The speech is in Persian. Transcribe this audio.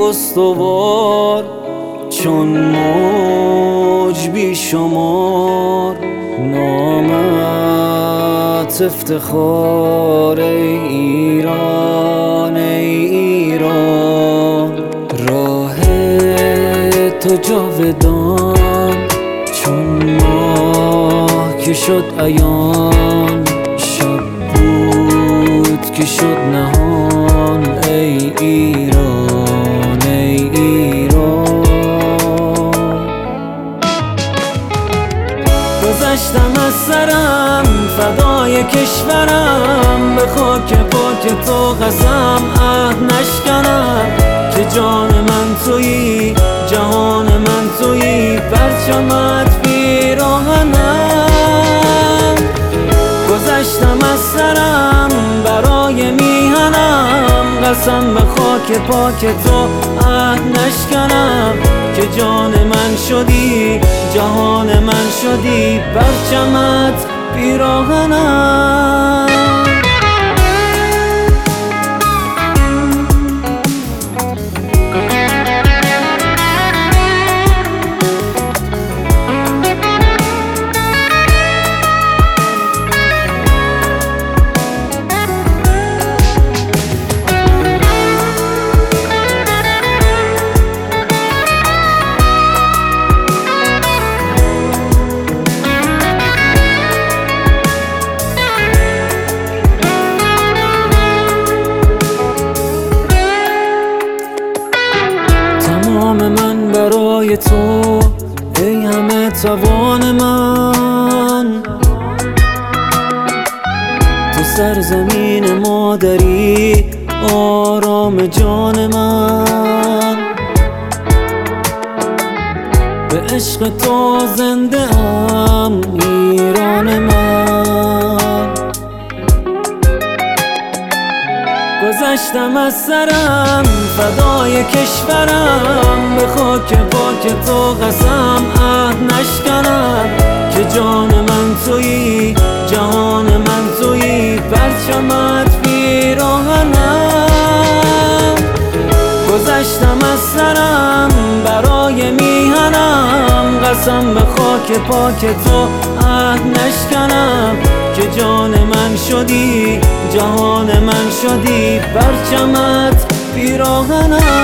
استوار، چون موج بی شمار. نامت افتخار ای ایران، ای ایران. راه تو جاودان، چون ماه که شد عیان. شب بود که شد نهان، ای ایران، ای ایران. گذشتم از سرم فدای کشورم، به خاک پاک تو قسم عهد نشکنم. که جان من تویی، جهان من تویی، پرچمت پیراهنم. گذشتم از سرم برای میهنم، قسم به خاک پاک تو عهد نشکنم. که جان من شدی، جهان من شدی، پرچمت پیراهنم. من برای تو ای همه توان من. تو سرزمین مادری، آرام جان من. به عشق تو زنده ام ایران من. گذشتم از سرم فدای کشورم، به خاک پاک تو قسم عهد نشکنم. که جان من تویی، جهان من تویی، پرچمت پیراهنم. گذشتم از سرم برای میهنم، قسم به خاک پاک تو عهد نشکنم. که جان من شدی، جهان من شدی، پرچمت پیراهنم.